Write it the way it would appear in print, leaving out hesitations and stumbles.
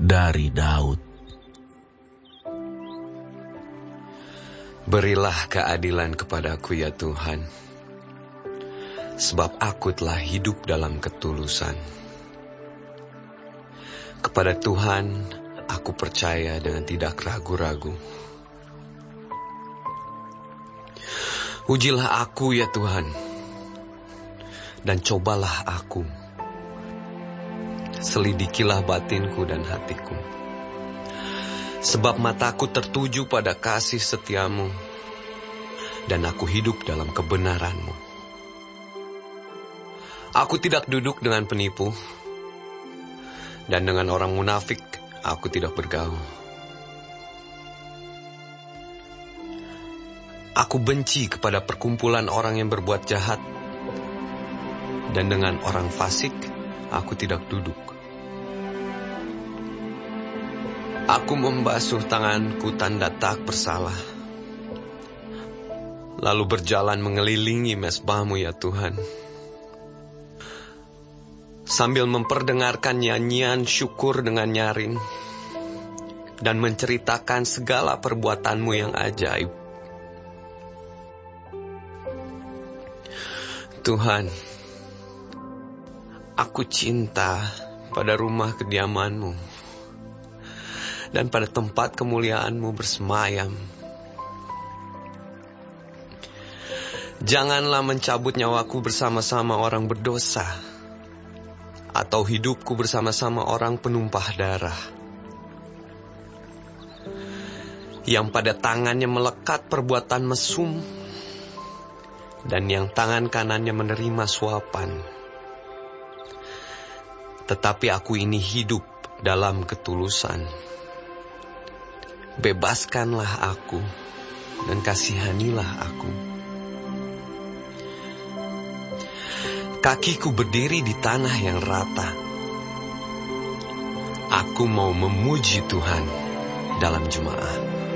dari Daud. Berilah keadilan kepadaku ya Tuhan, sebab aku telah hidup dalam ketulusan. Kepada Tuhan aku percaya dengan tidak ragu-ragu. Ujilah aku ya Tuhan, dan cobalah aku. Selidikilah batinku dan hatiku. Sebab mataku tertuju pada kasih setiamu, dan aku hidup dalam kebenaranmu. Aku tidak duduk dengan penipu, dan dengan orang munafik aku tidak bergaul. Aku benci kepada perkumpulan orang yang berbuat jahat, dan dengan orang fasik aku tidak duduk. Aku membasuh tanganku tanda tak bersalah, lalu berjalan mengelilingi mezbahmu ya Tuhan, sambil memperdengarkan nyanyian syukur dengan nyaring, dan menceritakan segala perbuatanmu yang ajaib. Tuhan, aku cinta pada rumah kediamanmu, dan pada tempat kemuliaanmu bersemayam. Janganlah mencabut nyawaku bersama-sama orang berdosa, atau hidupku bersama-sama orang penumpah darah, yang pada tangannya melekat perbuatan mesum, dan yang tangan kanannya menerima suapan. Tetapi aku ini hidup dalam ketulusan. Bebaskanlah aku, dan kasihanilah aku. Kakiku berdiri di tanah yang rata. Aku mau memuji Tuhan dalam jemaah.